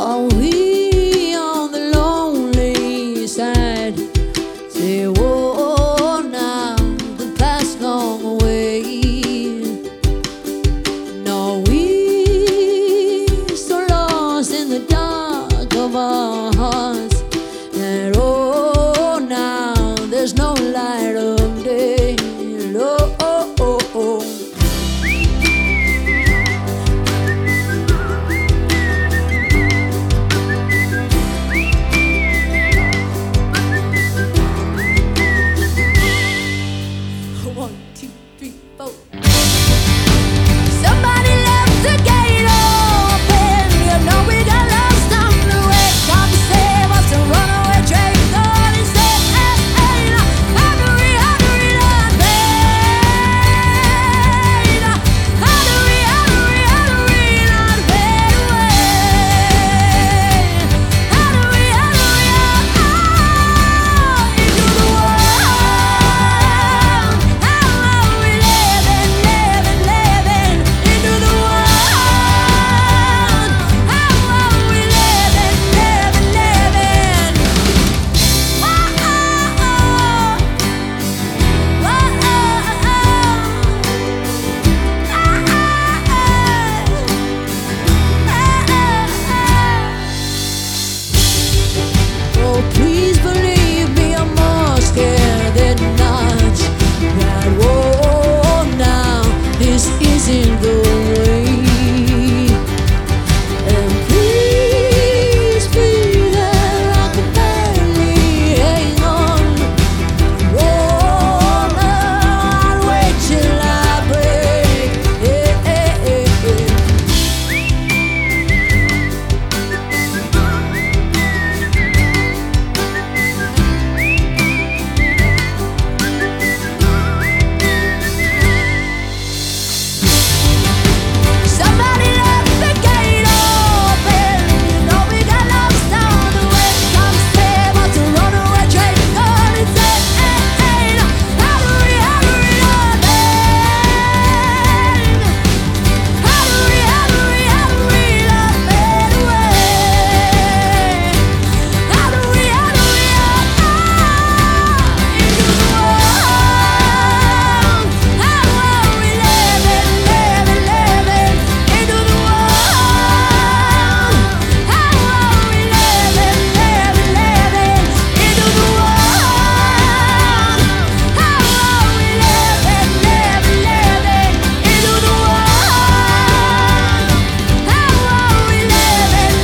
Are we on the lonely side? Say, whoa, now the past gone away. And are we so lost in the dark of our hearts that, oh, now there's no light of day? Oh, oh, oh, oh. One, two, three, four. Somebody left the gate open. You know we got lost on the way. Come save us, a runaway train. God is saying, hey, hey, how do we not fade? How do we not fade away? How do we into the world? How are we living into the world? How are we living? Oh, please believe me, I'm more scared than not. That, whoa, now this isn't the way. And please be there, I can barely hang on. Whoa, I'll wait till I break. Yeah, yeah, yeah, yeah. Somebody left the gate open. You know we got lost on the way. Come save us, a runaway train. God is saying, hey, hey, how do we not fade? How do we not fade away? How do we not into the world? How are we living into the world? How are we living into the world? How are we living into the world? How are we living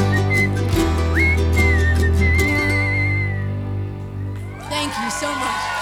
Thank you so much.